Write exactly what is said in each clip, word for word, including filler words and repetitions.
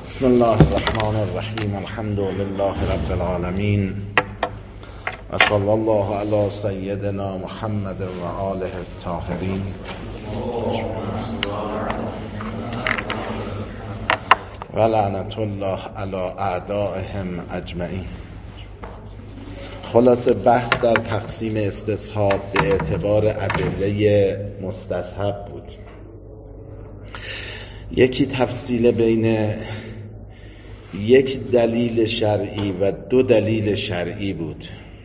بسم الله الرحمن الرحیم. الحمد لله رب العالمین و صلی الله علی سیدنا محمد و آله الطاهرین. و لعنت الله علی اعدائهم اجمعین. خلاصه بحث در تقسیم استصحاب به اعتبار ادله مستصحب بود. یکی تفصیل بین یک دلیل شرعی و دو دلیل شرعی بود.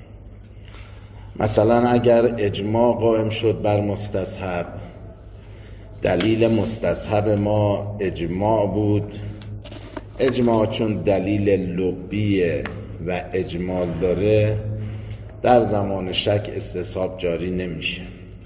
مثلا اگر اجماع قائم شد بر مستصحب، دلیل مستصحب ما اجماع بود. اجماع چون دلیل لبیه و اجمال داره، در زمان شک استصحاب جاری نمیشه.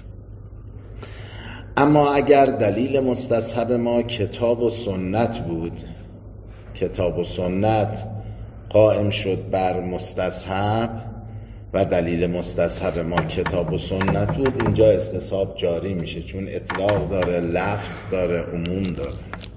اما اگر دلیل مستصحب ما کتاب و سنت بود، کتاب و سنت قائم شد بر مستصحب و دلیل مستصحب ما کتاب و سنت بود، اینجا استصحاب جاری میشه، چون اطلاق داره، لفظ داره، عموم داره.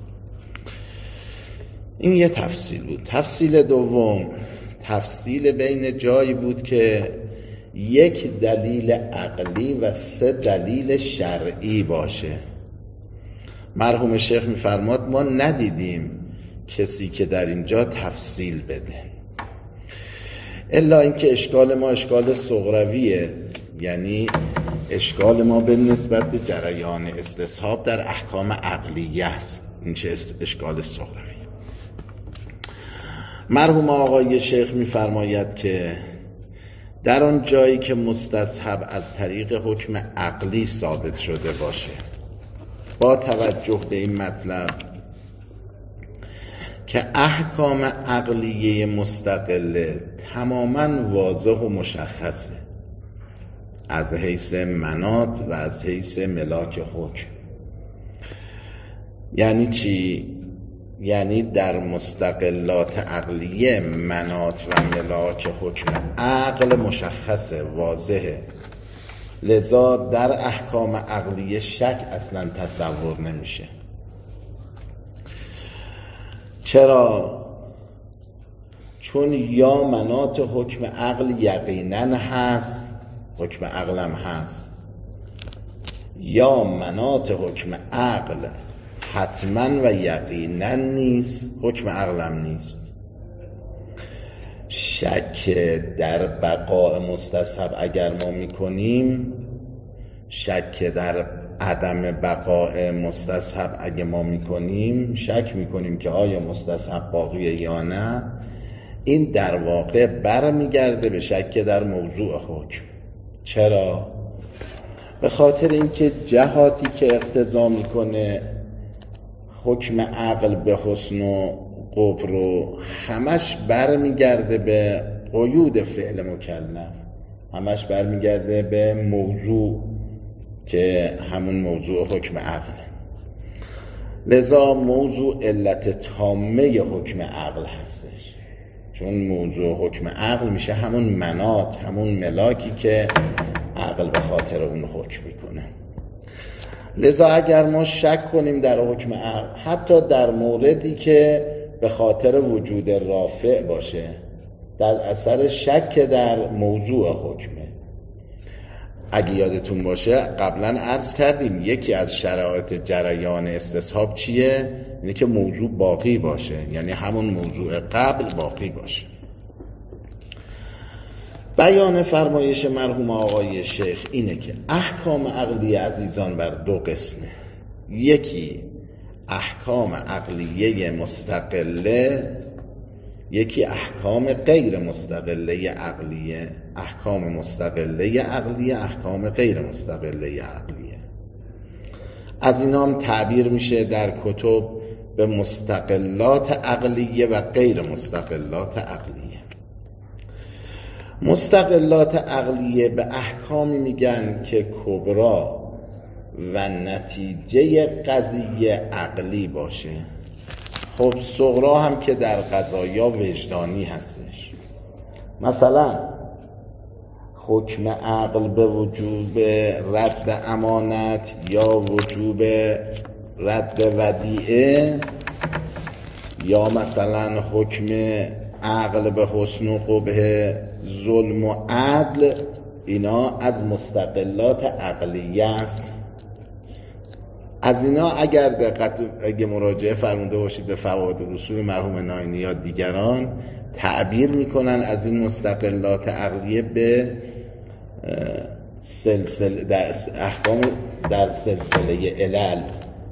این یه تفصیل بود. تفصیل دوم تفصیل بین جایی بود که یک دلیل عقلی و سه دلیل شرعی باشه. مرحوم شیخ میفرماد ما ندیدیم کسی که در اینجا تفصیل بده، الا اینکه اشکال ما اشکال صغرویه، یعنی اشکال ما به نسبت به جریان استصحاب در احکام عقلیه است. این چه اشکال صغروی. مرحوم آقای شیخ میفرماید که در آن جایی که مستصحب از طریق حکم عقلی ثابت شده باشه، با توجه به این مطلب که احکام عقلیه مستقله تماما واضح و مشخصه از حیث مناط و از حیث ملاک حکم. یعنی چی؟ یعنی در مستقلات عقلیه مناط و ملاک حکم عقل مشخصه، واضحه، لذا در احکام عقلیه شک اصلا تصور نمیشه. چرا؟ چون یا مناط حکم عقل یقینا هست، حکم عقلم هست، یا مناط حکم عقل حتما و یقینا نیست، حکم عقلم نیست. شک در بقاء مستصحب اگر ما میکنیم، شک در عدم بقاء مستصحب اگر ما میکنیم، شک میکنیم که آیا مستصحب باقیه یا نه، این در واقع برمیگرده به شک در موضوع حکم. چرا؟ به خاطر اینکه جهاتی که اقتضا میکنه حکم عقل به حسن و قبح رو همش برمیگرده به قیود فعل مکلف، همش برمیگرده به موضوع که همون موضوع حکم عقل. لذا موضوع علت تامه حکم عقل هستش، چون موضوع حکم عقل میشه همون مناط، همون ملاکی که عقل به خاطر اون حکم میکنه. لذا اگر ما شک کنیم در حکم عقل، حتی در موردی که به خاطر وجود رافع باشه، در اثر شک در موضوع حکمه. اگه یادتون باشه قبلا عرض کردیم یکی از شرایط جریان استصحاب چیه؟ اینه که موضوع باقی باشه، یعنی همون موضوع قبل باقی باشه. بیان فرمایش مرحوم آقای شیخ اینه که احکام عقلیه عزیزان بر دو قسمه. یکی احکام عقلیه مستقله، یکی احکام غیر مستقله عقلیه. احکام مستقله عقلیه، احکام غیر مستقله عقلیه. از اینا هم تعبیر میشه در کتب به مستقلات عقلیه و غیر مستقلات عقلیه. مستقلات عقلیه به احکامی میگن که کبرا و نتیجه قضیه عقلی باشه. خب صغرا هم که در قضایا وجدانی هستش. مثلا حکم عقل به وجوب رد امانت یا وجوب رد ودیعه یا مثلا حکم عقل به حسن و قبح، ظلم و عدل، اینا از مستقلات عقلیه است. از اینا اگر دقت اگه مراجعه فرموده باشید به فوائد و اصول مرحوم ناینی یا دیگران، تعبیر میکنن از این مستقلات عقلیه به سلسله در احکام در سلسله علل،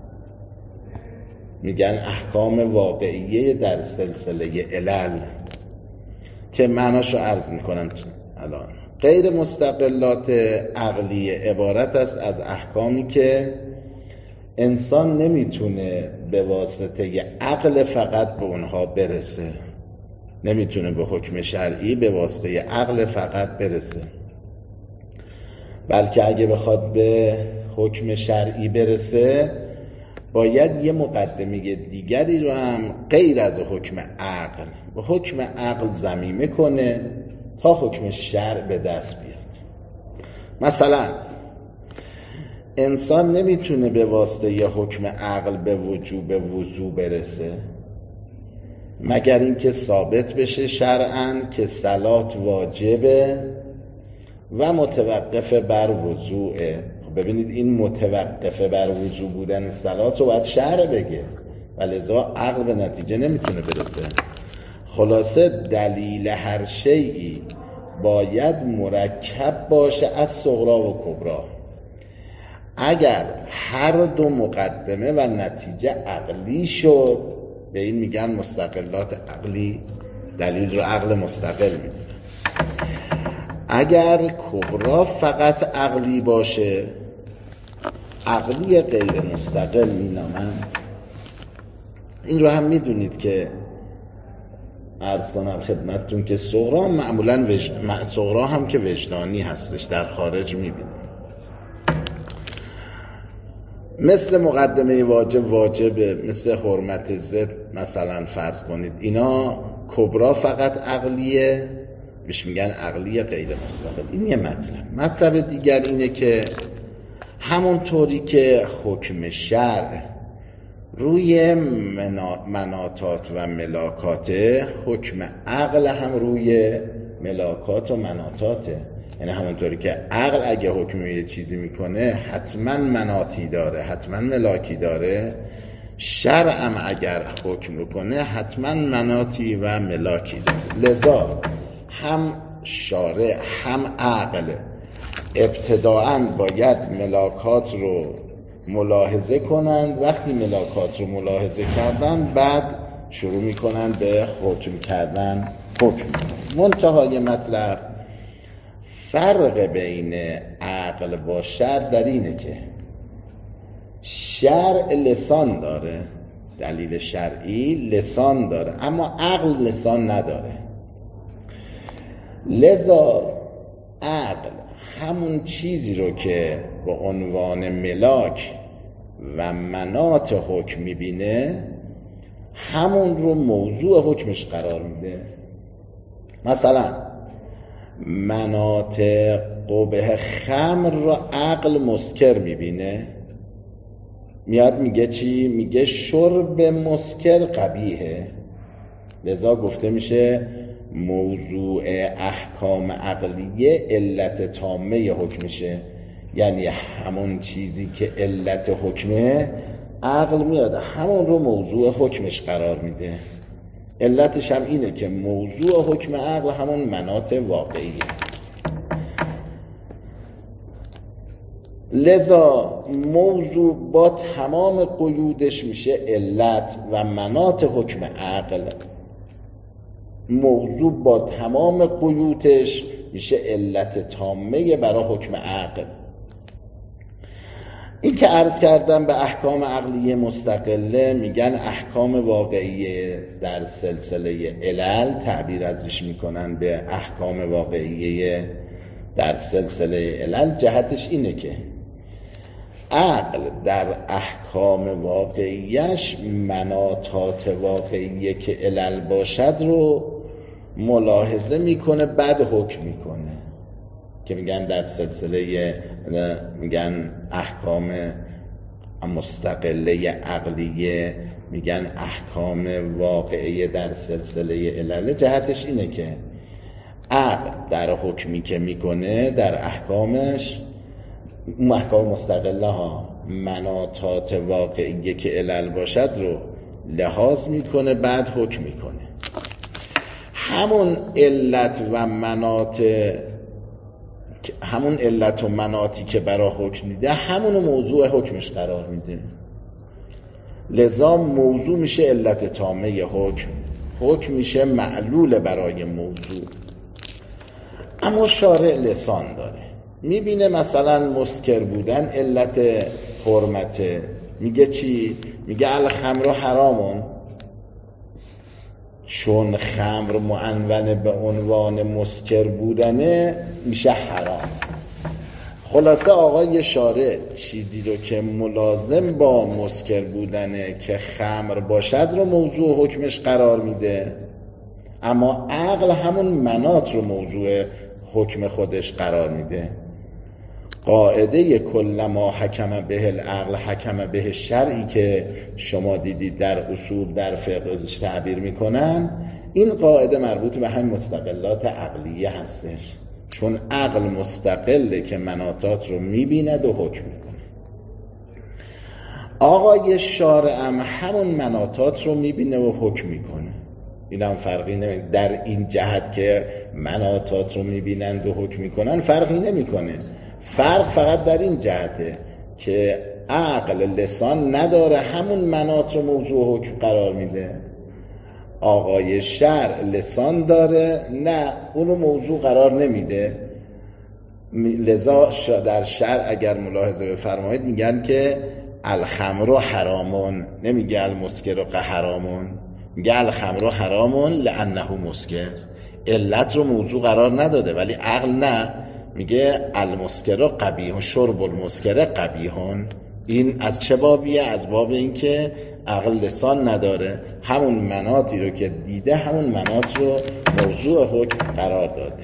میگن احکام واقعیه در سلسله علل، که معناش رو عرض میکنم الان. غیر مستقلات عقلیه عبارت است از احکامی که انسان نمیتونه به واسطه عقل فقط به اونها برسه، نمیتونه به حکم شرعی به واسطه عقل فقط برسه، بلکه اگه بخواد به حکم شرعی برسه باید یه مقدمه دیگری رو هم غیر از حکم عقل و حکم عقل ضمیمه کنه تا حکم شرع به دست بیاد. مثلا انسان نمیتونه به واسطه یه حکم عقل به وجوب وضو برسه مگر اینکه ثابت بشه شرعاً که صلات واجبه و متوقف بر وضوعه. ببینید این متوقف بر وضوع بودن صلات رو باید شرع بگه و لذا عقل به نتیجه نمیتونه برسه. خلاصه دلیل هر شیئی باید مرکب باشه از صغرا و کبرا. اگر هر دو مقدمه و نتیجه عقلی شد، به این میگن مستقلات عقلی، دلیل رو عقل مستقل میدونه. اگر کبرا فقط عقلی باشه، عقلی غیر مستقل مینامن. این رو هم میدونید که عرض کنم خدمتتون که صغرا معمولا وجد... صغرا هم که وجدانی هستش، در خارج میبینیم. مثل مقدمه واجب واجبه، مثل حرمت زد مثلا فرض کنید، اینا کبرا فقط عقلیه، بهش میگن عقلی غیر مستقل. این یه مطلب. مطلب دیگر اینه که همونطوری که حکم شرع روی مناطات و ملاکاته، حکم عقل هم روی ملاکات و مناطاته. یعنی همونطوری که عقل اگه حکم یه چیزی میکنه حتما مناطی داره، حتما ملاکی داره، شرع هم اگر حکم رو کنه حتما مناطی و ملاکی داره. لذا هم شارع هم عقل ابتداعاً باید ملاکات رو ملاحظه کنند. وقتی ملاکات رو ملاحظه کردن بعد شروع میکنن به حکم کردن. حکم منتهای مطلب فرق بین عقل با شرع در اینه که شرع لسان داره، دلیل شرعی لسان داره، اما عقل لسان نداره. لذا عقل همون چیزی رو که با عنوان ملاک و مناط حکم میبینه همون رو موضوع حکمش قرار میده. مثلا مناط قبح خمر رو عقل مسکر میبینه، میاد میگه چی؟ میگه شرب مسکر قبیحه. لذا گفته میشه موضوع احکام عقلیه علت تامه حکمشه، یعنی همون چیزی که علت حکمه عقل میاد همون رو موضوع حکمش قرار میده. علتش هم اینه که موضوع حکم عقل همون مناط واقعیه. لذا موضوع با تمام قیودش میشه علت و مناط حکم عقل. موضوع با تمام قیودش میشه علت تامه برای حکم عقل. این که عرض کردم به احکام عقلیه مستقله میگن احکام واقعیه در سلسله علل، تعبیر ازش میکنن به احکام واقعیه در سلسله علل. جهتش اینه که عقل در احکام واقعیش مناطات واقعیه که علل باشد رو ملاحظه میکنه بعد حکم میکنه، که میگن در سلسله میگن احکام مستقله عقلیه میگن احکام واقعیه در سلسله علل، جهتش اینه که عقل در حکمی که میکنه در احکامش، اون احکام مستقله ها، مناطات واقعیه که علل باشد رو لحاظ میکنه، بعد حکم میکنه. همون علت و مناط همون علت و مناطی که برای حکم میده همون موضوع حکمش قرار میده. لذا موضوع میشه علت تامه حکم، حکم میشه معلول برای موضوع. اما شارع لسان داره، میبینه مثلا مسکر بودن علت حرمته، میگه چی؟ میگه الخمر حرامون، چون خمر معنون به عنوان مسکر بودنه میشه حرام. خلاصه آقای شارع چیزی رو که ملازم با مسکر بودنه که خمر باشد رو موضوع حکمش قرار میده، اما عقل همون مناط رو موضوع حکم خودش قرار میده. قاعده کلما حکم به العقل حکم به شرعی که شما دیدید در اصول در فقه تعبیر میکنن، این قاعده مربوط به همین مستقلات عقلیه هستش، چون عقل مستقله که مناطات رو میبیند و حکم میکنه. آقای شارع هم همون مناطات رو میبینه و حکم میکنه. این هم فرقی نمی در این جهت که مناطات رو میبینند و حکم میکنن فرقی نمیکنه. فرق فقط در این جهته که عقل لسان نداره، همون مناط رو موضوع حکم قرار میده. آقای شرع لسان داره، نه اونو موضوع قرار نمیده. لذا در شرع اگر ملاحظه بفرمایید میگن که الخمر حرامون، نمیگه المسکر حرامون، میگه الخمر حرامون لانه مسکر. علت رو موضوع قرار نداده، ولی عقل نه، میگه المسکر قبیح، شرب المسکر قبیحون. این از چه بابیه؟ از باب این که عقل لسان نداره، همون مناطی رو که دیده همون مناط رو موضوع حکم قرار داده.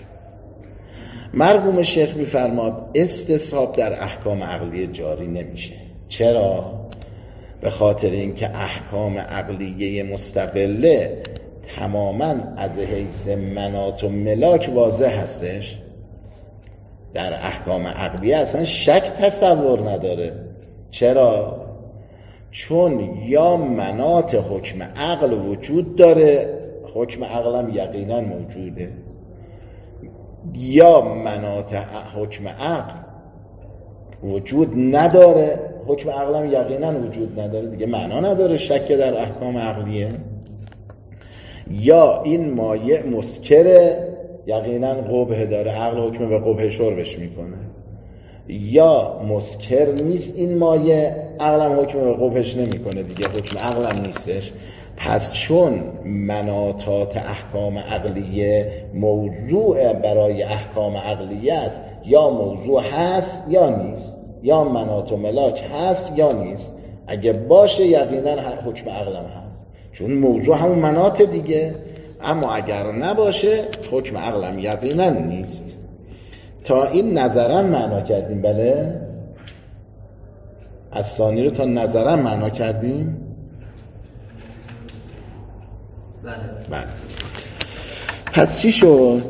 مرحوم شیخ میفرماد استصحاب در احکام عقلی جاری نمیشه. چرا؟ به خاطر اینکه احکام عقلیه مستقله تماما از حیث مناط و ملاک واضح هستش. در احکام عقلیه اصلا شک تصور نداره. چرا؟ چون یا مناط حکم عقل وجود داره، حکم عقلم یقینا موجوده، یا مناط حکم عقل وجود نداره، حکم عقلم یقینا وجود نداره، دیگه معنا نداره شک در احکام عقلیه. یا این مایع مسکره، یقینا قبح داره، عقل حکم به قبح شربش میکنه. یا مسکر نیست این مایع، عقلم حکم به قبحش نمیکنه، دیگه حکم عقلم نیستش. پس چون مناطات احکام عقلیه موضوع برای احکام عقلیه است، یا موضوع هست یا نیست، یا مناط و ملاک هست یا نیست. اگه باشه یقینا حکم عقلم هست، چون موضوع همون مناط دیگه. اما اگر نباشه حکم عقلم یقینا نیست. تا این نظرم معنا کردیم، بله؟ از ثانی رو تا نظرم معنا کردیم؟ بله. بله. پس چی شد؟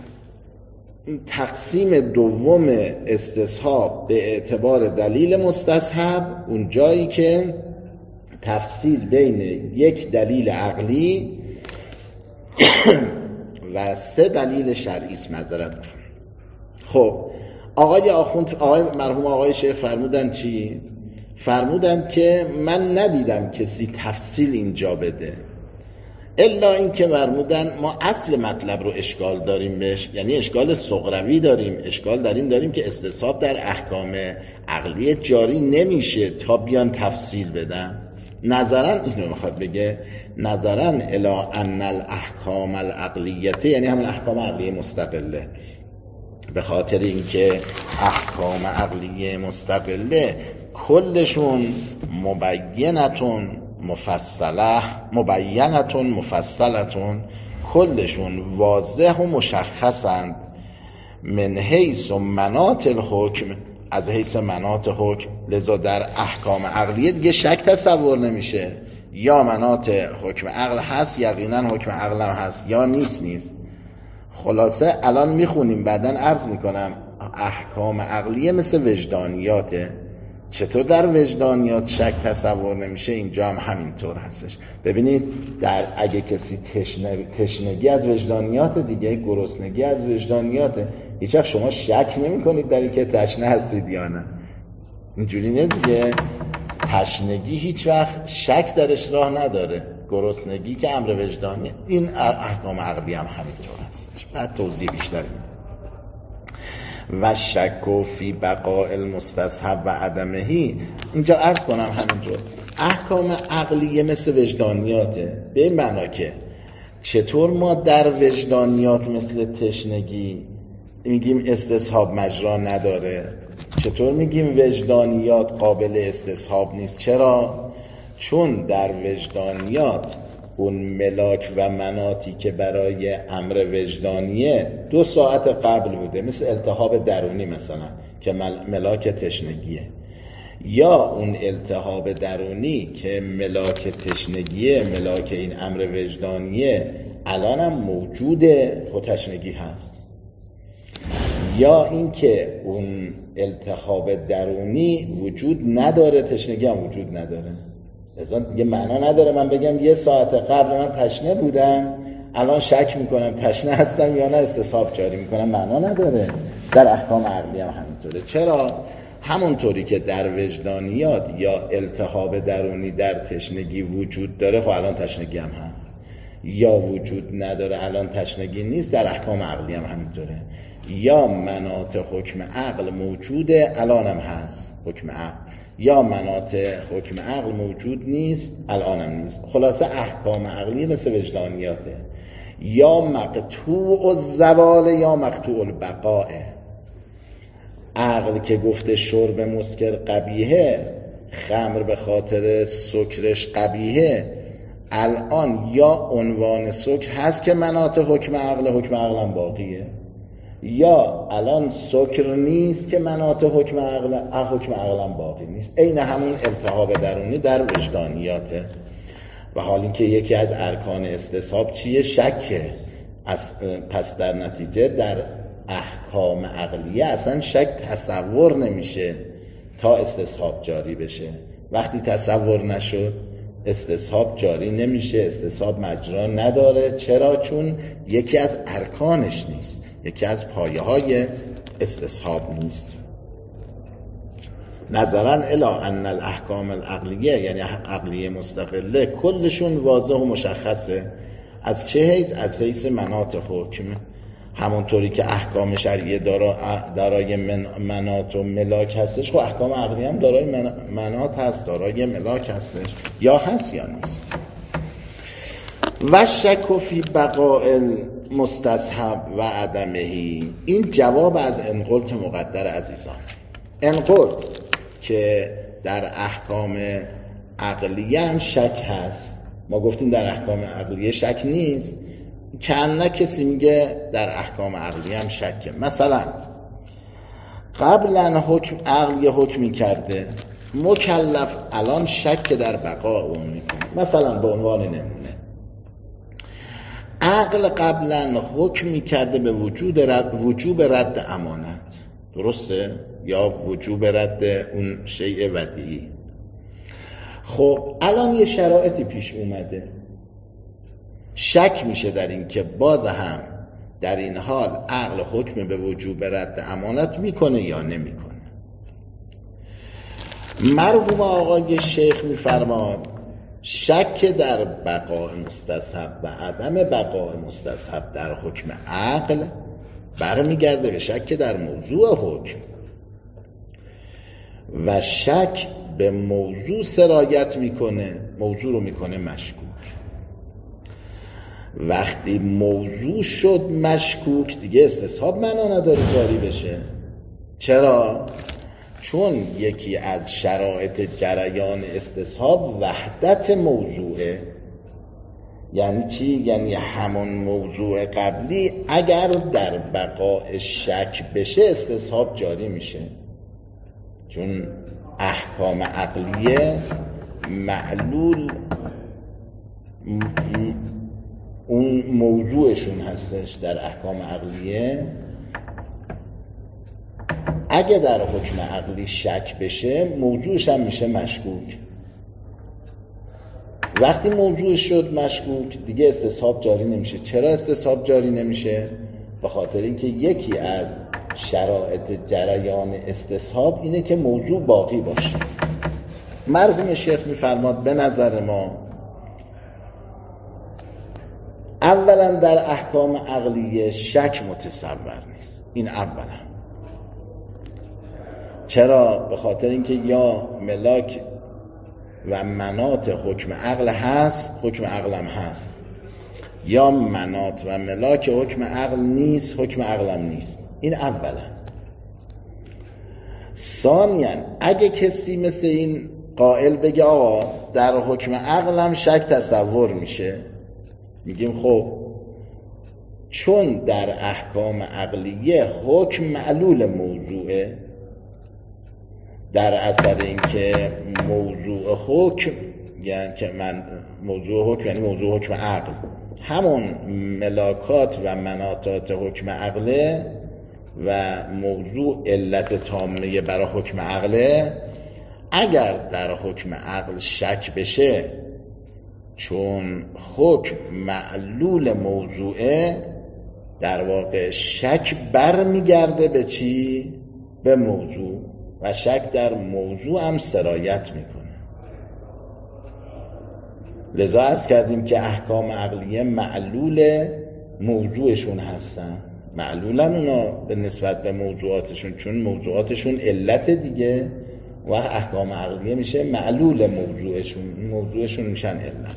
تقسیم دوم استصحاب به اعتبار دلیل مستصحب، اون جایی که تفصیل بین یک دلیل عقلی و سه دلیل شرعی است. معذرت میخوام. خب آقای آخوند، آقای مرحوم آقای شیخ فرمودن چی؟ فرمودن که من ندیدم کسی تفصیل اینجا بده، الا این که فرمودن ما اصل مطلب رو اشکال داریم بهش، یعنی اشکال صغروی داریم. اشکال در این داریم که استصحاب در احکام عقلیه جاری نمیشه تا بیان تفصیل بدن. نظرا اینو میخواد بگه، نظرا الی ان الاحکام العقلیه، یعنی همون احکام عقلیه مستقله، به خاطر اینکه احکام عقلیه مستقله کلشون مبینتون مفصله مبینتون مفصلتون، کلشون واضح و مشخصند. من حیث و مناط الحکم، از حیث مناط حکم. لذا در احکام عقلیه دیگه شک تصور نمیشه. یا مناط حکم عقل هست، یقینا حکم عقل هم هست، یا نیست نیست. خلاصه الان میخونیم، بعدن عرض میکنم احکام عقلیه مثل وجدانیاته. چطور در وجدانیات شک تصور نمیشه، اینجا هم همینطور هستش. ببینید در اگه کسی تشنه، تشنگی از وجدانیات دیگه، گرسنگی از وجدانیاته، هیچ وقت شما شک نمی کنید در این که تشنه هستید یا نه. اینجوری نه دیگه. تشنگی هیچ وقت شک درش راه نداره، گرسنگی که امر وجدانیه. این احکام عقلی هم همینطور هستش. بعد توضیح بیشتر میدم. و شک و فی بقاء المستصحب و عدمهی، اینجا عرض کنم همینطور احکام عقلیه مثل وجدانیاته، به این معنا که چطور ما در وجدانیات مثل تشنگی میگیم استصحاب مجرا نداره، چطور میگیم وجدانیات قابل استصحاب نیست. چرا؟ چون در وجدانیات اون ملاک و مناطی که برای امر وجدانیه دو ساعت قبل بوده، مثل التهاب درونی مثلا که ملاک تشنگیه، یا اون التهاب درونی که ملاک تشنگیه، ملاک این امر وجدانیه الان هم موجوده، تو تشنگی هست، یا این که اون التهاب درونی وجود نداره، تشنگی هم وجود نداره. لذا دیگه معنا نداره من بگم یه ساعت قبل من تشنه بودم، الان شک میکنم تشنه هستم یا نه، استصحاب جاری میکنم، معنا نداره. در احکام عقلی هم همینطوره. چرا؟ همونطوری که در وجدانیات یا التهاب درونی در تشنگی وجود داره، خب الان تشنگی هم هست، یا وجود نداره الان تشنگی نیست، در احکام عقلی هم همینطوره. یا مناط حکم عقل موجوده الان هم هست حکم عقل، یا مناط حکم عقل موجود نیست الان هم نیست. خلاصه احکام عقلی مثل وجدانیاته، یا مقطوع الزوال یا مقطوع البقاء. عقل که گفته شرب مسکر قبیحه، خمر به خاطر سکرش قبیحه، الان یا عنوان سکر هست که مناط حکم عقل، حکم عقل هم باقیه، یا الان سکر نیست که مناط حکم عقل، حکم عقل هم باقی نیست. عین همون التهاب درونی در وجدانیاته. و حال این که یکی از ارکان استصحاب چیه؟ شکه. از پس در نتیجه در احکام عقلیه اصلا شک تصور نمیشه تا استصحاب جاری بشه. وقتی تصور نشد استصحاب جاری نمیشه، استصحاب مجرا نداره. چرا؟ چون یکی از ارکانش نیست، یکی از پایه های استصحاب نیست. نظرا الی ان الاحکام العقلیه، یعنی عقلیه مستقله، کلشون واضح و مشخصه. از چه حیث؟ از حیث مناط حکم. همونطوری که احکام شرعیه دارای مناط و ملاک هستش، خب احکام عقلی هم دارای مناط هست، دارای ملاک هستش، یا هست یا نیست. و شک فی بقاء مستصحب و عدمهی، این جواب از انقلت مقدر عزیزان. انقلت که در احکام عقلیه هم شک هست، ما گفتیم در احکام عقلیه شک نیست، کنه کسی میگه در احکام عقلیه هم شکه. مثلا قبلا حکم عقل یه حکمی کرده، مکلف الان شک در بقا اون میکنه. مثلا به عنوان نمونه، عقل قبلا حکمی کرده به وجود رد، وجوب رد امانت، درسته؟ یا وجوب رد اون شیء ودیعی. خب الان یه شرایطی پیش اومده، شک میشه در این که باز هم در این حال عقل حکم به وجوب رد امانت میکنه یا نمیکنه. مرحوم آقای شیخ میفرماد شک در بقاء مستصحب و عدم بقاء مستصحب در حکم عقل برمیگرده به شک در موضوع حکم، و شک به موضوع سرایت میکنه، موضوع رو میکنه مشکوک. وقتی موضوع شد مشکوک، دیگه استصحاب معنا نداره جاری بشه. چرا؟ چون یکی از شرایط جریان استصحاب وحدت موضوعه. یعنی چی؟ یعنی همون موضوع قبلی اگر در بقاء شک بشه استصحاب جاری میشه، چون احکام عقلیه معلول اون موضوعشون هستش در احکام عقلیه، اگه در حکم عقلی شک بشه موضوعش هم میشه مشکوک. وقتی موضوعش شد مشکوک دیگه استصحاب جاری نمیشه. چرا استصحاب جاری نمیشه؟ به خاطر اینکه یکی از شرایط جریان استصحاب اینه که موضوع باقی باشه. مرحوم شیخ میفرماد به نظر ما اولا در احکام عقلیه شک متصور نیست. این اولا. چرا؟ به خاطر اینکه یا ملاک و مناط حکم عقل هست، حکم عقلم هست، یا مناط و ملاک حکم عقل نیست، حکم عقلم نیست. این اولا. ثانیاً اگه کسی مثل این قائل بگه آقا در حکم عقلم شک تصور میشه، میگیم خب چون در احکام عقلیه حکم معلول موضوعه، در اثر اینکه موضوع حکم یعنی که من موضوع حکم یعنی موضوع حکم عقل همون ملاکات و مناطات حکم عقله و موضوع علت تامه برای حکم عقله، اگر در حکم عقل شک بشه چون حکم معلول موضوعه، در واقع شک برمیگرده به چی؟ به موضوع، و شک در موضوع هم سرایت میکنه. لذا عرض کردیم که احکام عقلیه معلول موضوعشون هستن، معلولن اونا به نسبت به موضوعاتشون، چون موضوعاتشون علت دیگه و احکام عقلیه میشه معلول موضوعشون، موضوعشون میشن علت.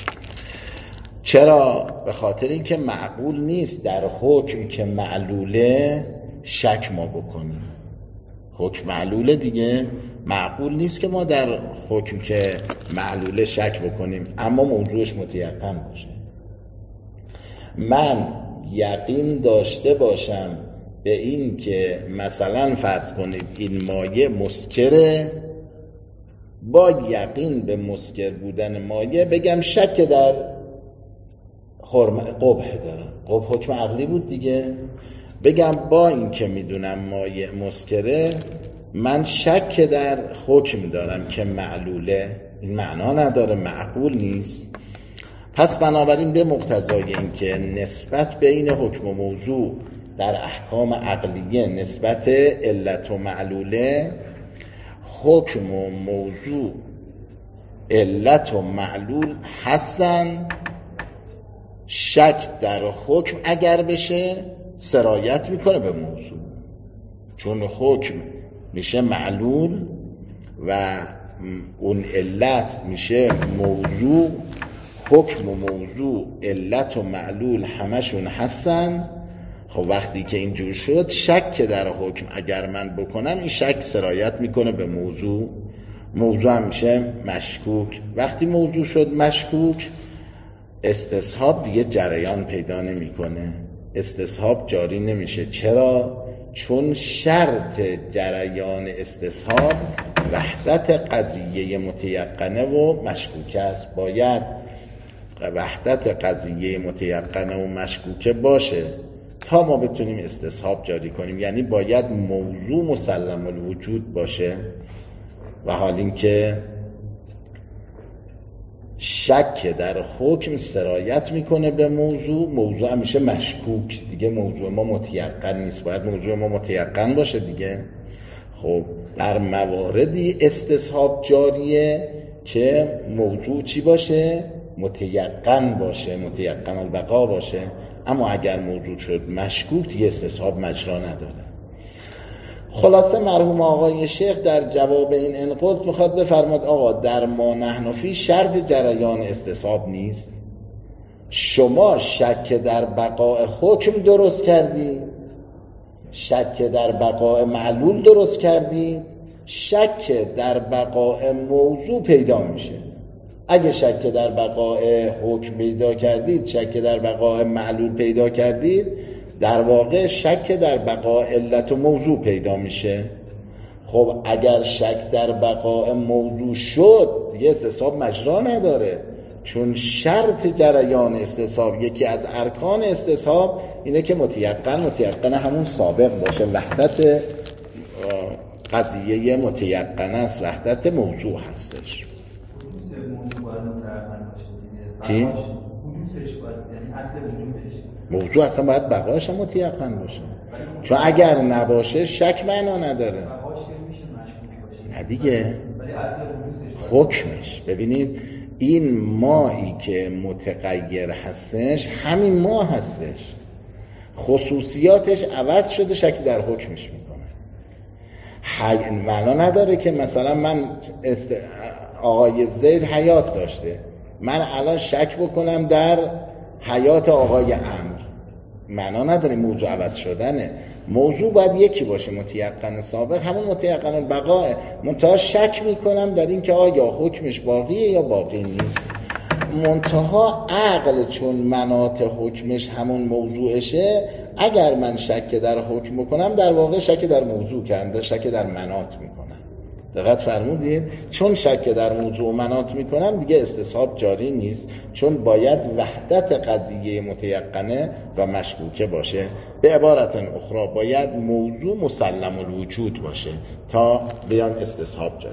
چرا؟ به خاطر اینکه معقول نیست در حکم که معلوله شک ما بکنیم. حکم معلوله دیگه، معقول نیست که ما در حکم که معلوله شک بکنیم، اما موضوعش متیقن باشه. من یقین داشته باشم به این که مثلا فرض کنید این مایه مسکره، با یقین به مسکر بودن مایه بگم شک در قبح دارم. قبح حکم عقلی بود دیگه. بگم با این که میدونم مایه مسکره من شک در حکم دارم که معلوله، این معنا نداره، معقول نیست. پس بنابراین به مقتضای این که نسبت بین حکم و موضوع در احکام عقلیه نسبت علت و معلوله، حکم و موضوع علت و معلول هستن، شک در حکم اگر بشه سرایت میکنه به موضوع، چون حکم میشه معلول و اون علت میشه موضوع. حکم و موضوع علت و معلول همشون هستن. خب وقتی که اینجور شد شک در حکم اگر من بکنم این شک سرایت میکنه به موضوع، موضوع هم میشه مشکوک. وقتی موضوع شد مشکوک استصحاب دیگه جریان پیدا نمیکنه، استصحاب جاری نمیشه. چرا؟ چون شرط جریان استصحاب وحدت قضیه متیقنه و مشکوکه است. باید وحدت قضیه متیقنه و مشکوکه باشه تا ما بتونیم استصحاب جاری کنیم، یعنی باید موضوع مسلم الوجود باشه. و حال این که شک در حکم سرایت میکنه به موضوع، موضوع میشه مشکوک دیگه، موضوع ما متیقن نیست، باید موضوع ما متیقن باشه دیگه. خب در مواردی استصحاب جاریه که موضوع چی باشه؟ متیقن باشه، متیقن البقا باشه. اما اگر موضوع شد مشکوک دیگه استصحاب مجرا نداره. خلاصه مرحوم آقای شیخ در جواب این انقلت میخواد بفرماد آقا در ما نحن فی شرط جریان استصحاب نیست. شما شک در بقاء حکم درست کردی، شک در بقاء معلول درست کردی، شک در بقاء موضوع پیدا میشه. اگه شک در بقاء حکم پیدا کردید، شک در بقاء معلول پیدا کردید، در واقع شک در بقاء علت و موضوع پیدا میشه. خب اگر شک در بقاء موضوع شد دیگه استصحاب مجرا نداره، چون شرط جریان استصحاب، یکی از ارکان استصحاب اینه که متیقن متیقن همون سابق باشه. وحدت قضیه متیقن است، وحدت موضوع هستش. چی؟ موضوع اصلا باید بقایش هم متیقن باشه، چون اگر نباشه شک معنا نداره. نه دیگه، حکمش ببینید این مایی که متغیر هستش همین ما هستش، خصوصیاتش عوض شده، شک در حکمش میکنه. حی... معنا نداره که مثلا من است... آقای زید حیات داشته، من الان شک بکنم در حیات آقای عمرو، معنا نداره، موضوع عوض شدنه. موضوع باید یکی باشه، متیقن سابق همون متیقن البقاء، منتها شک میکنم در این که آیا حکمش باقیه یا باقی نیست. منتها عقل چون مناط حکمش همون موضوعشه، اگر من شک در حکم بکنم در واقع شک در موضوع کردم، شک در مناط میکنم. دقت فرمودید؟ چون شک در موضوع و مناط میکنم دیگه استصحاب جاری نیست، چون باید وحدت قضیه متیقنه و مشکوکه باشه. به عبارت اخرى باید موضوع مسلم الوجود باشه تا بیان استصحاب جاری.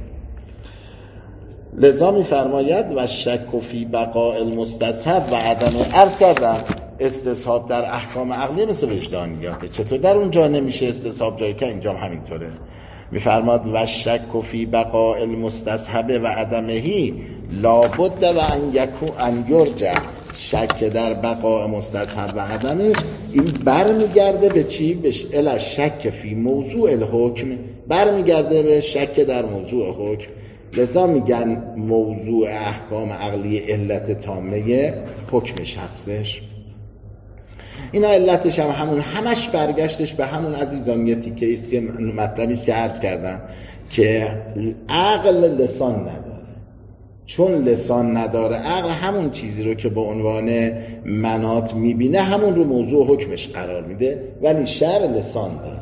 لذا میفرماید و شک فی بقاء المستصحب و عدم. عرض کردم استصحاب در احکام عقلی مثل وجدانیاته، چطور در اونجا نمیشه استصحاب جاری که اینجا هم همینطوره. میفرماد و شک فی بقاء المستصحب و عدمهی لابد و ان یکون ان یرجع. شک در بقاء مستصحب و عدمش این برمیگرده به چی؟ به الی شک فی موضوع الحکم، برمیگرده به شک در موضوع حکم. لذا میگن موضوع احکام عقلی علت تامه حکمش هستش. اینا علتش هم همون، همش برگشتش به همون عزیزان یه تیکه است که مطلبی است که عرض کردم که عقل لسان نداره. چون لسان نداره عقل همون چیزی رو که به عنوان مناط میبینه همون رو موضوع حکمش قرار میده، ولی شرع لسان داره.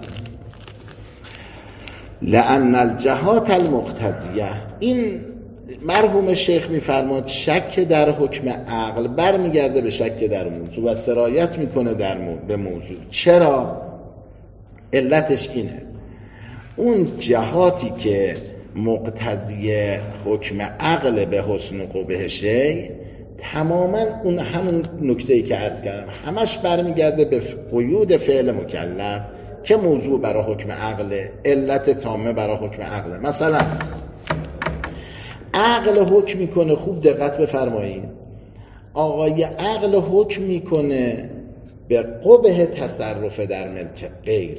لأن الجهات المقتضیه، این مرحوم شیخ میفرماد شک در حکم عقل برمیگرده به شک در موضوع و سرایت میکنه در مو... به موضوع. چرا؟ علتش اینه اون جهاتی که مقتضی حکم عقل به حسن و قبح شی، تماما اون همون نکته‌ای که عرض کردم همش برمیگرده به قیود فعل مکلف که موضوع برای حکم عقل، علت تامه برای حکم عقل. مثلا عقل حکم میکنه، خوب دقت بفرمایید، آقای عقل حکم میکنه به قبح تصرف در ملک غیر.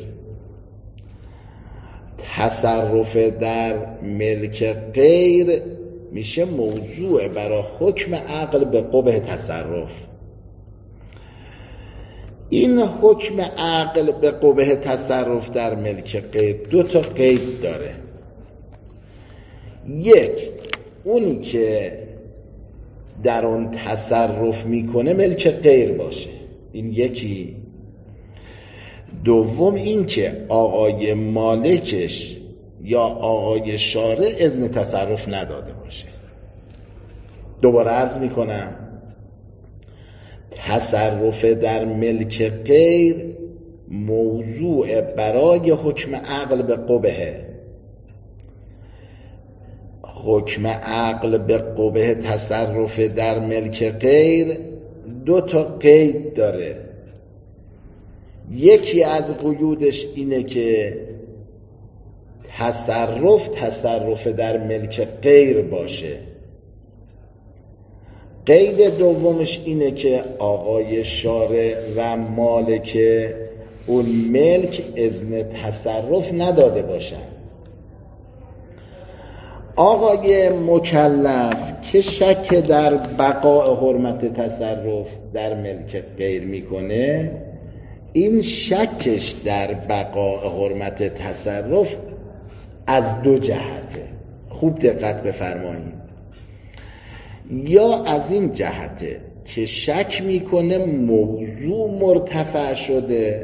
تصرف در ملک غیر میشه موضوع برای حکم عقل به قبح تصرف. این حکم عقل به قبح تصرف در ملک غیر دو تا قید داره. یک، اونی که در اون تصرف میکنه ملک غیر باشه، این یکی. دوم این که آقای مالکش یا آقای شارع اذن تصرف نداده باشه. دوباره عرض میکنم تصرف در ملک غیر موضوع برای حکم عقل به قبحه. حکم عقل به قبح تصرف در ملک غیر دو تا قید داره. یکی از قیودش اینه که تصرف تصرف در ملک غیر باشه. قید دومش اینه که آقای شارع و مالک اون ملک اذن تصرف نداده باشن. آقای مکلف که شک در بقاء حرمت تصرف در ملک غیر میکنه، این شکش در بقاء حرمت تصرف از دو جهته. خوب دقت بفرمایید. یا از این جهته که شک میکنه موضوع مرتفع شده،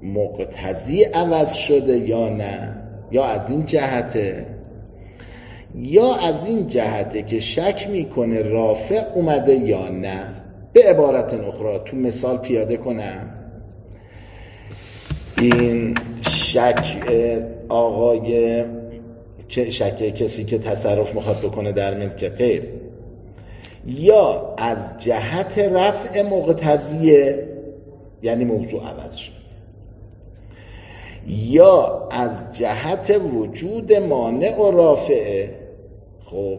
مقتضی عوض شده یا نه، یا از این جهته. یا از این جهته که شک میکنه رافع اومده یا نه. به عبارت اخرى تو مثال پیاده کنم، این شک آقای شک کسی که تصرف میخواد بکنه در ملک غیر، یا از جهت رفع مقتضیه یعنی موضوع عوض شد، یا از جهت وجود مانع و رافعه. خب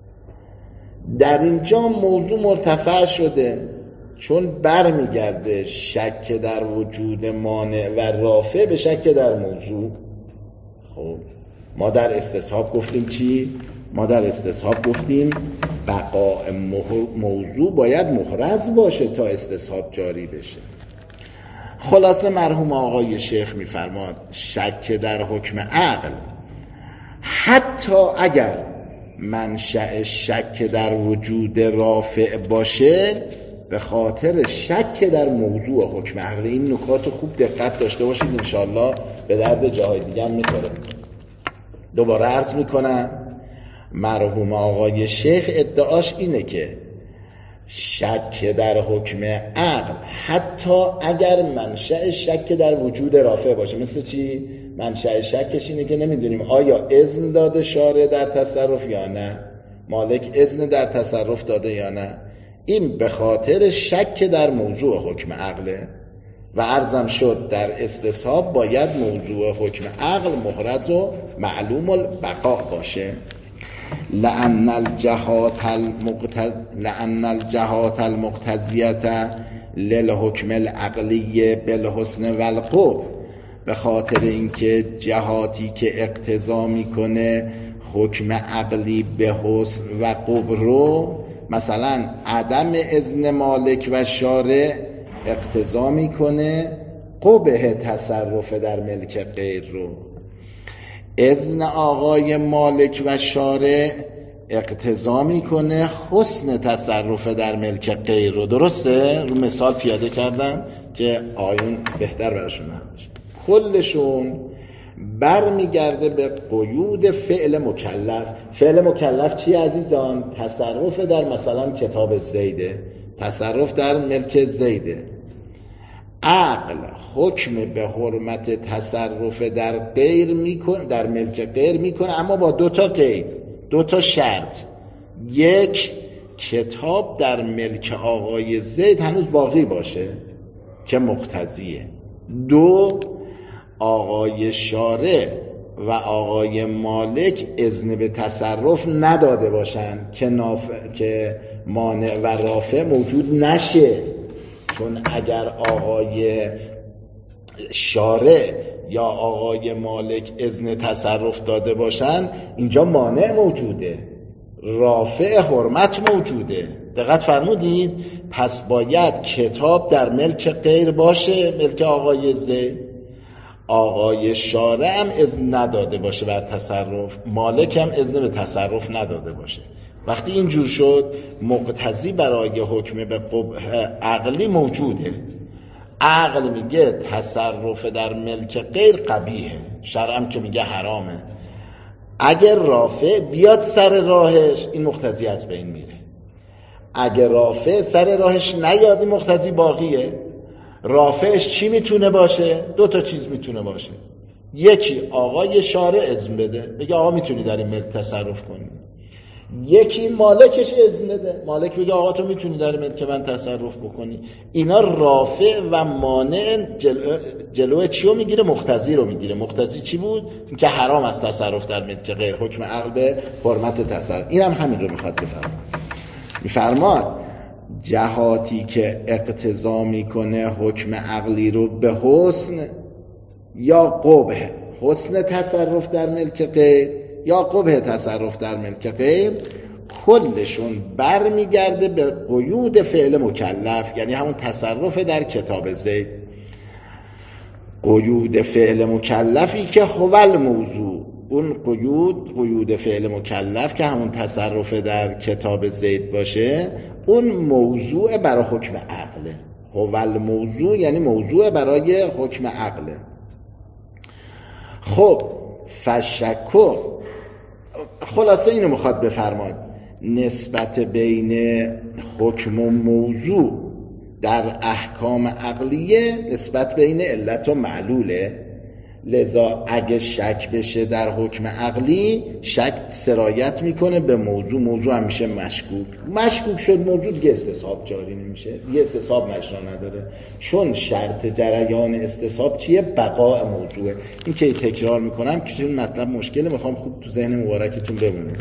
در اینجا موضوع مرتفع شده، چون برمیگرده شک در وجود مانع و رافع به شک در موضوع. خب ما در استصحاب گفتیم چی؟ ما در استصحاب گفتیم بقاء موضوع باید محرز باشه تا استصحاب جاری بشه. خلاصه مرحوم آقای شیخ میفرماد شک در حکم عقل حتی اگر منشأ شک در وجود رافع باشه، به خاطر شک در موضوع حکم عقل. این نکات خوب دقت داشته باشید، انشاءالله به درد جاهای دیگه هم میخوره. دوباره عرض میکنم مرحوم آقای شیخ ادعاش اینه که شک در حکم عقل حتی اگر منشأ شک در وجود رافع باشه. مثل چی؟ منشأ شکش اینه که نمیدونیم آیا اذن داده شارع در تصرف یا نه، مالک اذن در تصرف داده یا نه. این به خاطر شک در موضوع حکم عقله و عرضم شد در استصحاب باید موضوع حکم عقل محرز و معلوم البقاء باشه. لأن الجهات المقتض لأن الجهات المقتضیة للحکم العقلی بالحسن والقبح، به خاطر اینکه جهاتی که اقتضا میکنه حکم عقلی به حسن و قبح رو، مثلا عدم اذن مالک و شارع اقتضا میکنه قبح تصرف در ملک غیر رو، اذن آقای مالک و شارع اقتضا میکنه حسن تصرف در ملک غیر رو. درسته؟ رو مثال پیاده کردم که آیون بهتر براشون نمیشه. کلشون برمیگرده به قیود فعل مکلف. فعل مکلف چی عزیزان؟ تصرف در مثلا کتاب زیده، تصرف در ملک زیده. عقل حکم به حرمت تصرف در غیر میکنه، در ملک غیر میکنه، اما با دو تا قید، دو تا شرط. یک، کتاب در ملک آقای زید هنوز باقی باشه که مقتضیه. دو، آقای شارع و آقای مالک اذن به تصرف نداده باشن که, ناف... که مانع و رافع موجود نشه. چون اگر آقای شارع یا آقای مالک اذن تصرف داده باشن، اینجا مانع موجوده، رافع حرمت موجوده. دقت فرمودید؟ پس باید کتاب در ملک غیر باشه، ملک آقای زید، آقای شارع هم اذن نداده باشه بر تصرف، مالک هم اذن به تصرف نداده باشه. وقتی اینجور شد مقتضی برای حکم به قبح عقلی موجوده. عقل میگه تصرف در ملک غیر قبیحه، شرعم که میگه حرامه. اگر رافع بیاد سر راهش، این مقتضی از بین میره. اگر رافع سر راهش نیاد، این مقتضی باقیه. رافعش چی میتونه باشه؟ دو تا چیز میتونه باشه. یکی آقای شارع اذن بده، بگه آقا میتونی در این ملک تصرف کنی. یکی مالکش اذن بده، مالک بگه آقا تو میتونی در این ملک من تصرف بکنی. اینا رافع و مانع جلو, جلو چی رو میگیره؟ مقتضی رو میگیره. مقتضی چی بود؟ این که حرام است تصرف در ملک غیر، حکم عقل به حرمت تصرف. این هم همین رو میخواد بفرماد. میفرماد جهاتی که اقتضا میکنه حکم عقلی رو به حسن یا قبح، حسن تصرف در ملک غیر یا قبح تصرف در ملک غیر، کلشون برمیگرده به قیود فعل مکلف، یعنی همون تصرف در کتاب زید. قیود فعل مکلفی که هو موضوع، اون قیود قیود فعل مکلف که همون تصرف در کتاب زید باشه، اون موضوع برای حکم عقله. هو موضوع یعنی موضوع برای حکم عقله. خب فشکو خلاصه اینو میخواد بفرماد، نسبت بین حکم و موضوع در احکام عقلیه نسبت بین علت و معلوله. لذا اگه شک بشه در حکم عقلی، شک سرایت میکنه به موضوع، موضوع هم میشه مشکوک. مشکوک شد موضوع، دیگه استصحاب جاری نمیشه، دیگه استصحاب مجرا نداره، چون شرط جریان استصحاب چیه؟ بقاء موضوعه. این که تکرار میکنم که چون مطلب مشکله، میخوام خوب تو ذهن مبارکتون بمونه.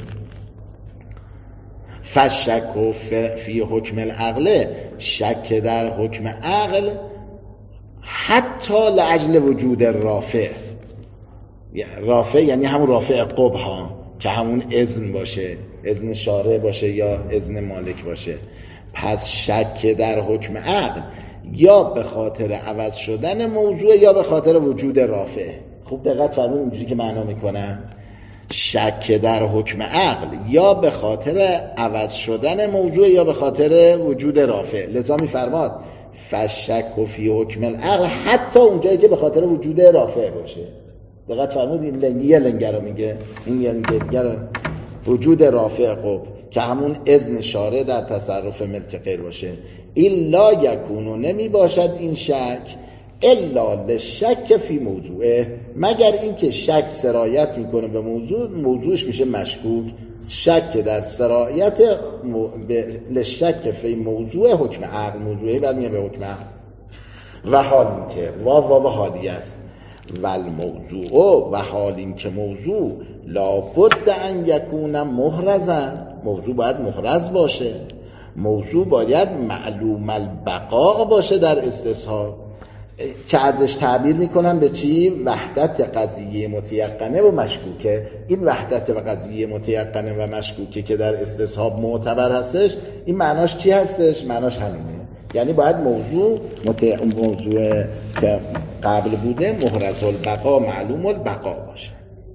فشک و فی حکم العقل، شک در حکم عقل حتی لعجل وجود رافع. رافع یعنی همون رافع قبح ها که همون اذن باشه، اذن شارع باشه یا اذن مالک باشه. پس شک در حکم عقل یا به خاطر عوض شدن موضوع یا به خاطر وجود رافع. خوب دقت فرمایید اینجوری که معنا میکنم، شک در حکم عقل یا به خاطر عوض شدن موضوع یا به خاطر وجود رافع. لذا میفرماد فشک و فی حکم العقل حتی اونجایی که به خاطر وجود رافع باشه. دقت فرمود این لنگیه لنگر رو میگه، این یعنی دیگر وجود رافع قب که همون اذن شارع در تصرف ملک غیر باشه. الا یکونو، نمی باشد این شک الا لشک فی موضوعه، مگر اینکه شک سرایت میکنه به موضوع، موضوعش میشه مشکوک. شک در سرایت م... به لشک فی موضوع حکم عقل، موضوعی برمیه به حکم عقل. و حال این که وا وا و حالی است و الموضوع، و حال این که موضوع لابد ان یکون محرزا، موضوع باید محرز باشه، موضوع باید معلوم البقاء باشه در استصحاب، که ازش تعبیر میکنن به چی؟ وحدت قضیه متیقنه و مشکوکه. این وحدت و قضیه متیقنه و مشکوکه که در استصحاب معتبر هستش، این معناش چی هستش؟ معناش همینه، یعنی باید موضوع مت... موضوع که قبل بوده محرز البقا معلوم البقا باشه.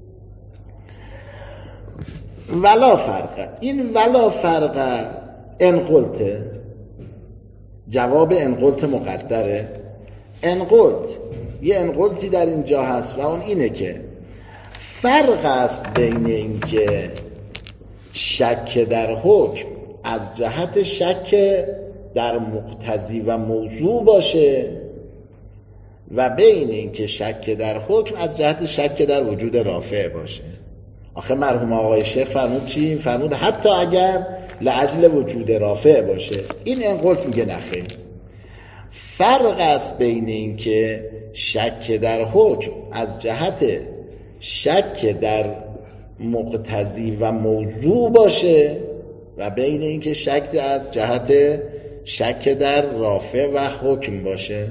ولا فرق، این ولا فرق انقلت، جواب انقلت مقدره. انقلت، یه انقلتی در اینجا هست و اون اینه که فرق است بین این که شک در حکم از جهت شک در مقتضی و موضوع باشه و بین این که شک در حکم از جهت شک در وجود رافع باشه. آخه مرحوم آقای شیخ فرمود چی؟ فرمود حتی اگر لعجل وجود رافع باشه. این انقلت میگه نخیر، فرق است بین این که شک در حکم از جهت شک در مقتضی و موضوع باشه و بین این که شک از جهت شک در رافع و حکم باشه.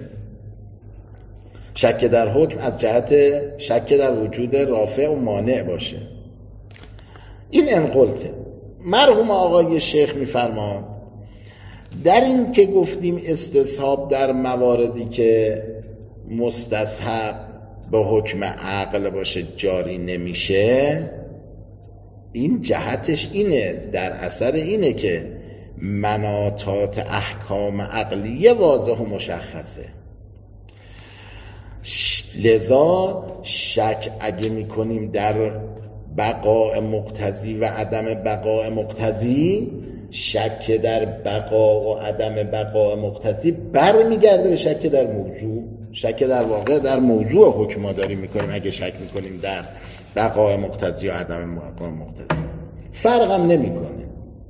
شک در حکم از جهت شک در وجود رافع و مانع باشه. این انقلته. مرحوم آقای شیخ میفرماد در این که گفتیم استصحاب در مواردی که مستصحب به حکم عقل باشه جاری نمیشه، این جهتش اینه، در اثر اینه که مناطات احکام عقلیه واضح و مشخصه. لذا شک اگه میکنیم در بقاء مقتضی و عدم بقاء مقتضی، شک در بقا و عدم بقا مقتضی برمیگرده به شک در موضوع. شک در واقع در موضوع حکم داریم میکنیم اگه شک میکنیم در بقا مقتضی و عدم بقا مقتضی. فرق هم نمیکنه.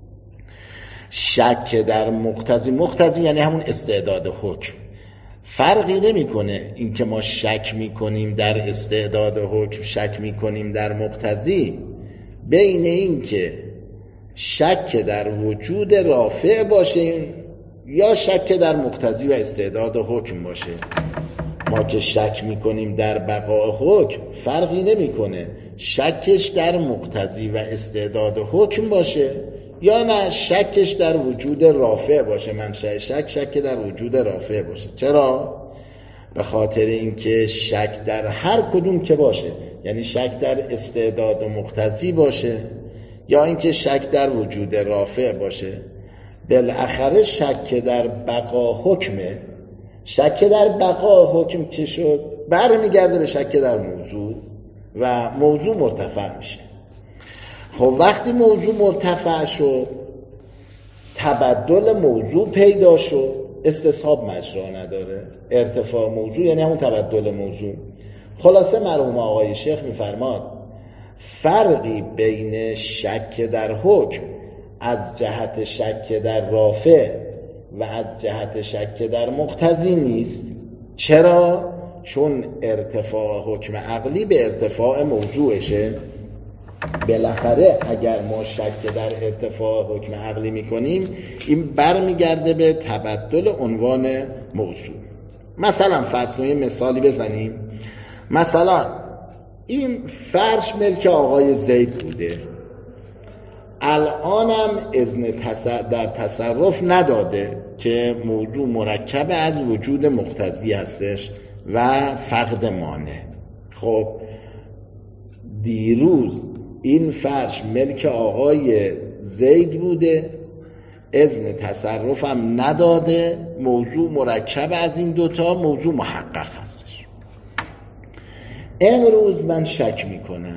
شک در مقتضی، مقتضی یعنی همون استعداد حکم، فرقی نمیکنه این که ما شک میکنیم در استعداد حکم، شک میکنیم در مقتضی، بین این که شک در وجود رافع باشه یا شک در مقتضی و استعداد حکم باشه. ما که شک میکنیم در بقاء حکم فرقی نمیکنه شکش در مقتضی و استعداد حکم باشه یا نه شکش در وجود رافع باشه. منشأ شک شک در وجود رافع باشه. چرا؟ به خاطر اینکه شک در هر کدوم که باشه، یعنی شک در استعداد و مقتضی باشه یا اینکه شک در وجود رافع باشه، بالاخره شک در بقا حکمه. شک در بقا حکم چه شد؟ برمیگرده به شک در موضوع و موضوع مرتفع میشه. خب وقتی موضوع مرتفع شد، تبدل موضوع پیدا شد، استصحاب مجرا نداره. ارتفاع موضوع یعنی همون تبدل موضوع. خلاصه مرحوم آقای شیخ میفرماد فرقی بین شک در حکم از جهت شک در رافع و از جهت شک در مقتضی نیست. چرا؟ چون ارتفاع حکم عقلی به ارتفاع موضوعشه. بالاخره اگر ما شک در ارتفاع حکم عقلی میکنیم، این برمیگرده به تبدل عنوان موضوع. مثلا فرض کنیم مثالی بزنیم. مثلا این فرش ملک آقای زید بوده، الانم اذن تصر... در تصرف نداده که موضوع مرکب از وجود مقتضی هستش و فقد مانع. خب دیروز این فرش ملک آقای زید بوده، اذن تصرفم نداده، موضوع مرکب از این دوتا، موضوع محقق هستش. امروز من شک میکنم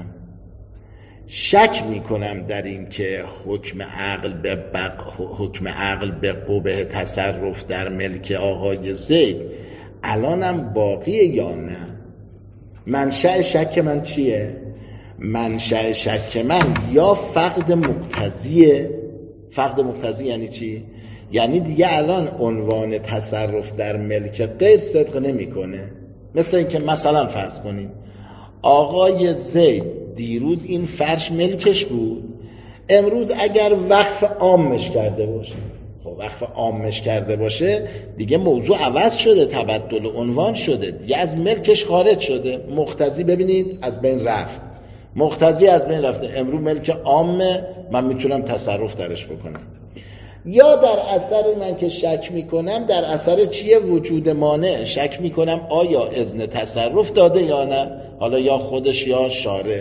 شک میکنم در این که حکم عقل به بق... حکم عقل به قبح تصرف در ملک آقای زید الانم باقیه یا نه. منشأ شک من چیه؟ منشأ شک من یا فقد مقتضیه. فقد مقتضی یعنی چی؟ یعنی دیگه الان عنوان تصرف در ملک غیر صدق نمیکنه. مثل اینکه مثلا فرض کنید آقای زید دیروز این فرش ملکش بود، امروز اگر وقف عامش کرده باشه، خب وقف عامش کرده باشه دیگه موضوع عوض شده، تبدل عنوان شده، دیگه از ملکش خارج شده. مقتضی ببینید از بین رفت، مقتضی از بین رفته، امروز ملک عامه، من میتونم تصرف درش بکنم. یا در اثر من که شک میکنم در اثر چیه؟ وجود مانع. شک میکنم آیا اذن تصرف داده یا نه، حالا یا خودش یا شارع.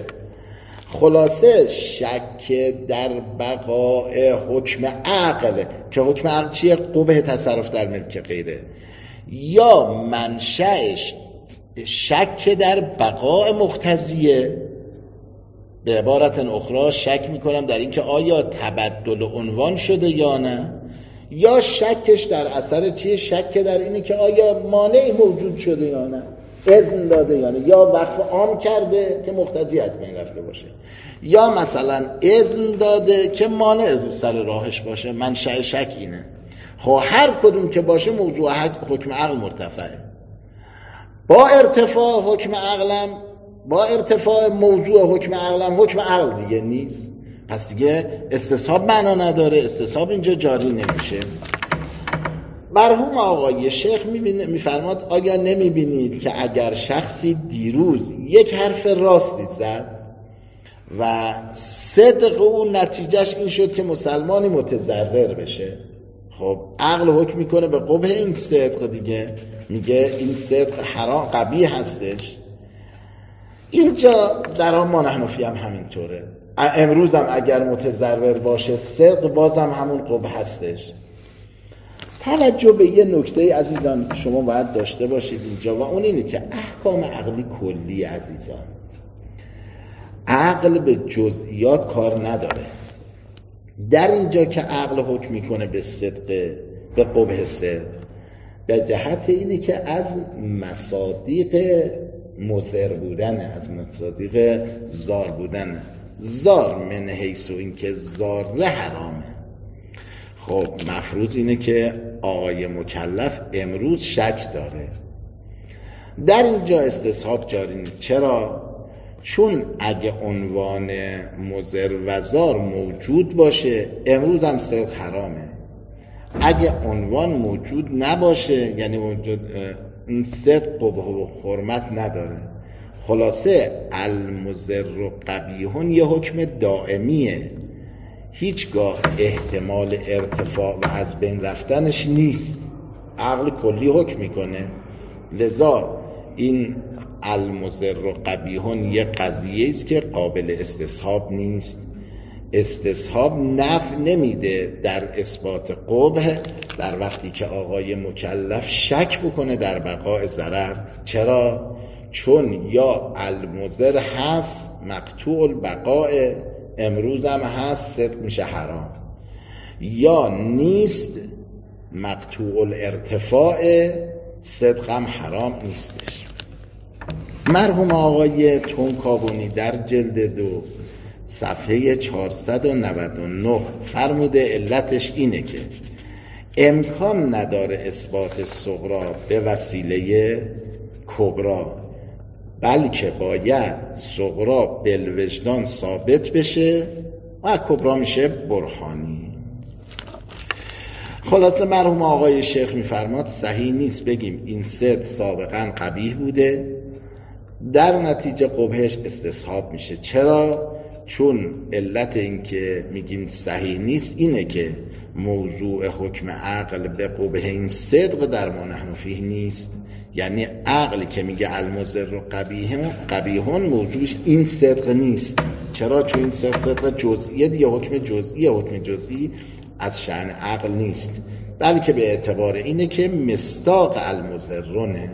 خلاصه شک در بقاء حکم عقل که حکم عقل چیه؟ قبح تصرف در ملک غیره. یا منشأش شک در بقاء مقتضیه، به عبارت اخرى شک میکنم در اینکه آیا تبدل عنوان شده یا نه. یا شکش در اثر چیه؟ شک در اینه که آیا مانعی موجود شده یا نه، اذن داده یا نه، یا وقف عام کرده که مقتضی از بین رفته باشه، یا مثلا اذن داده که مانع سر راهش باشه. منشأ شک اینه. خب هر کدوم که باشه موضوع حکم عقل مرتفعه. با ارتفاع حکم عقلم، با ارتفاع موضوع حکم عقلم حکم عقل دیگه نیست، پس دیگه استصحاب معنا نداره، استصحاب اینجا جاری نمیشه. مرحوم آقای شیخ میفرماد آیا نمیبینید که اگر شخصی دیروز یک حرف راستی زد و صدق اون نتیجهش این شد که مسلمانی متضرر بشه، خب عقل حکم میکنه به قبح این صدق دیگه، میگه این صدق حرام قبیح هستش. اینجا در آن ما حنفی هم همینطوره. امروز هم اگر متضرر باشه صدق بازم همون قبح هستش. توجه به یه نکته عزیزان شما باید داشته باشید اینجا، و اون اینه که احکام عقلی کلی عزیزان، عقل به جزئیات کار نداره. در اینجا که عقل حکم میکنه به صدق، به قبح صدق، به جهت اینه که از مصادیق مضر بودن، از مصادیق زار بودن. زار من حیث این که زاره حرامه. خب مفروض اینه که آقای مکلف امروز شک داره، در اینجا استصحاب جاری نیست. چرا؟ چون اگه عنوان مضر و زار موجود باشه امروز هم صدق حرامه. اگه عنوان موجود نباشه یعنی موجود این صدق و حرمت نداره. خلاصه المضر قبیحون یه حکم دائمیه، هیچگاه احتمال ارتفاع و از بین رفتنش نیست. عقل کلی حکم میکنه، لذا این المضر قبیحون یه قضیه است که قابل استصحاب نیست. استصحاب نفع نمیده در اثبات قبح در وقتی که آقای مکلف شک بکنه در بقاء ضرر. چرا؟ چون یا المضر هست مقطوع البقاء امروز هم هست صدق میشه حرام، یا نیست مقطوع الارتفاع صدق هم حرام نیستش. مرحوم آقای تونکابونی در جلد دو صفحه چهارصد و نود و نه فرموده علتش اینه که امکان نداره اثبات صغرا به وسیله کبرا، بلکه باید صغرا بالوجدان ثابت بشه و کبرا میشه برهانی. خلاصه مرحوم آقای شیخ میفرماد صحیح نیست بگیم این صد سابقا قبیح بوده، در نتیجه قبحش استصحاب میشه. چرا؟ چون علت این که میگیم صحیح نیست اینه که موضوع حکم عقل به قبح این صدق در ما نحن فیه نیست. یعنی عقلی که میگه المضر قبیحون موضوعش این صدق نیست. چرا؟ چون این صدق صدق جزئیه دیگه، حکم جزئی حکم جزئی از شأن عقل نیست، بلکه به اعتبار اینه که مصداق المضرونه.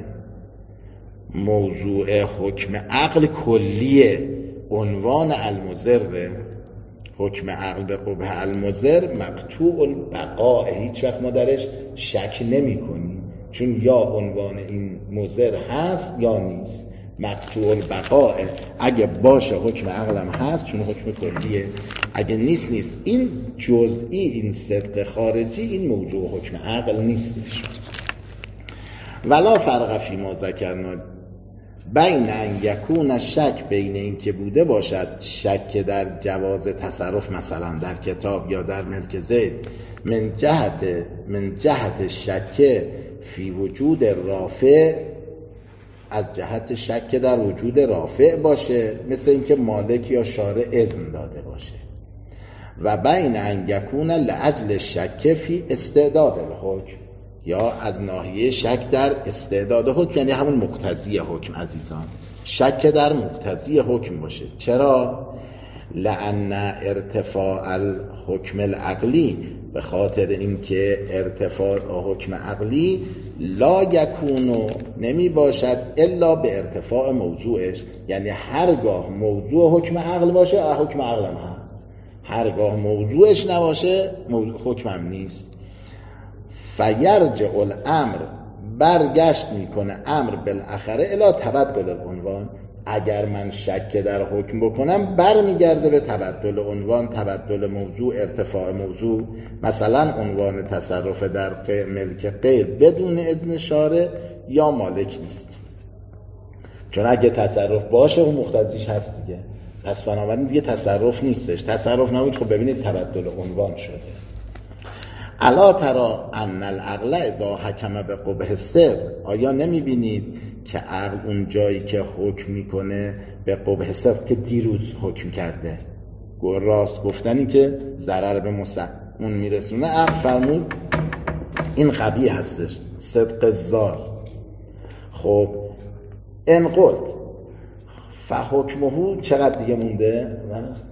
موضوع حکم عقل کلیه، عنوان المضر حکم عقل به قبح المضر مقطوع البقاء، هیچ وقت ما درش شک نمی کنیم، چون یا عنوان این مضر هست یا نیست. مقطوع البقاء اگه باشه حکم عقلم هست چون حکم کلیه، اگه نیست نیست. این جزئی، این صدق خارجی، این موضوع حکم عقل نیستش. ولا فرق فی ما ذکرنا بین ان یکون شک، بین این که بوده باشد شک در جواز تصرف مثلا در کتاب یا در ملک زید، من جهت من جهت شک فی وجود رافع، از جهت شک در وجود رافع باشه، مثل اینکه مالک یا شارع اذن داده باشه. و بین ان یکون لاجل شک فی استعداد الحکم، یا از ناحیه شک در استعداد حکم، یعنی همون مقتضی حکم. عزیزان شک در مقتضی حکم باشه. چرا؟ لأن ارتفاع الحکم العقلی، به خاطر اینکه ارتفاع حکم عقلی لا یکونو نمی باشد الا به ارتفاع موضوعش، یعنی هرگاه موضوع حکم عقل باشه حکم عقلم هست، هرگاه موضوعش نباشه حکمم نیست. فیرجع الامر، برگشت میکنه امر بالاخره الی تبدل العنوان. اگر من شک در حکم بکنم برمیگرده به تبدل عنوان، تبدل موضوع، ارتفاع موضوع. مثلا عنوان تصرف در ملک غیر بدون اذن شارع یا مالک نیست، چون اگه تصرف باشه اون مقتضیش هست دیگه، پس بنابراین دیگه تصرف نیستش. تصرف نبود خب ببینید تبدل عنوان شده. الا ترى ان العقل اذا حکم به قبح الصدق، آیا نمیبینید که عقل اون جایی که حکم میکنه به قبح صدق که دیروز حکم کرده، راست گفتنی که ضرر به مستحقون میرسونه، عقل فرمود این قبیح هستش، صدق زار. خب ان قلت فحکمه، چقدر دیگه مونده؟